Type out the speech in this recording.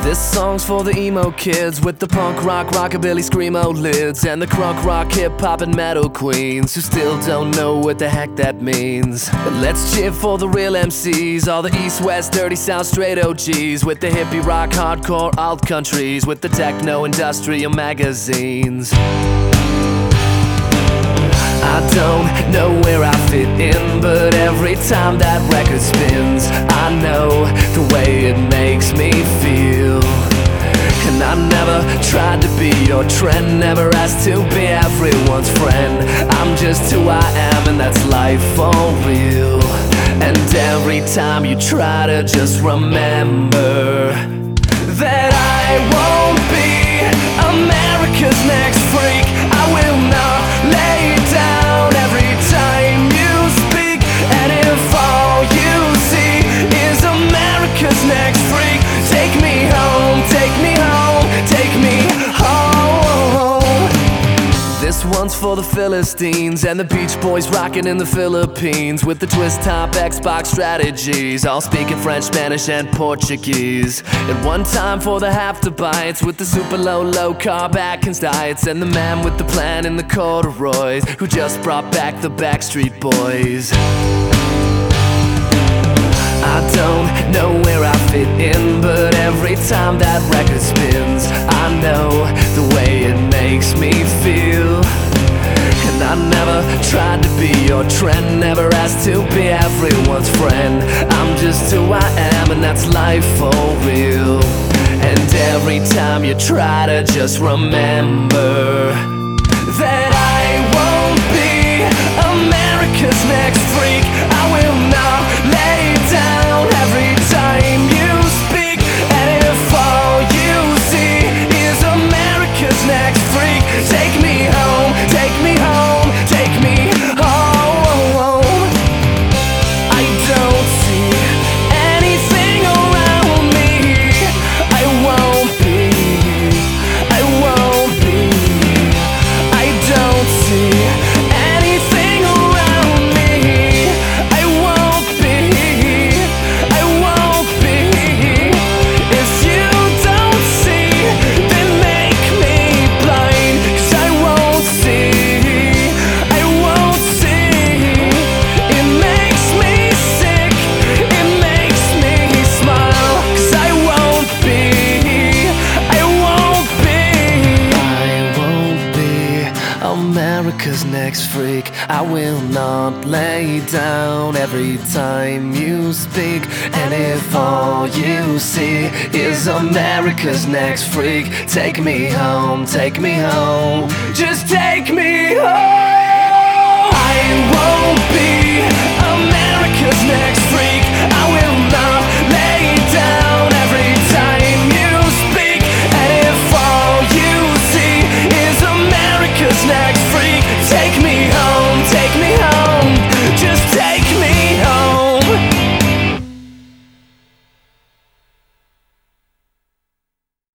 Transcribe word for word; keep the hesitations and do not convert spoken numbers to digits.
This song's for the emo kids with the punk rock, rockabilly, screamo lids, and the crunk rock, hip hop, and metal queens who still don't know what the heck that means. But let's cheer for the real M Cs, all the east, west, dirty south, straight O Gs, with the hippie rock, hardcore, alt countries, with the techno, industrial magazines. I don't know where I fit in, but every time that record spins, I know the way it makes me feel. And I never tried to be your trend, never asked to be everyone's friend. I'm just who I am, and that's life for real. And every time you try to just remember that I won't be America's next freak, I will not lay down every time you speak. And if all you see is America's next freak, take me home, take me home, take me home. This one's for the Philistines and the Beach Boys rocking in the Philippines, with the twist top Xbox strategies, all speaking French, Spanish, and Portuguese. And one time for the half-to-bites with the super low, low carb Atkins diets, and the man with the plan in the corduroys who just brought back the Backstreet Boys. I don't know where I fit in, but every time that record spins, I know the way it makes me feel. And I never tried to be your trend, never asked to be everyone's friend. I'm just who I am, and that's life for real. And every time you try to just remember that I won't be America's next freak, I will not lay down every time you speak. And if all you see is America's next freak, take me home, take me home, take me home. I don't see anything around me. I won't be, I won't be. I don't see anything around me. I won't be, I won't be. If you don't see, then make me blind, 'cause I won't see, I won't see. It makes me sick, it makes me smile, 'cause I won't be, I won't be. I won't be America's next freak. I will not lay down every time you speak. And if all you see is America's next freak, take me home, take me home, just take me home.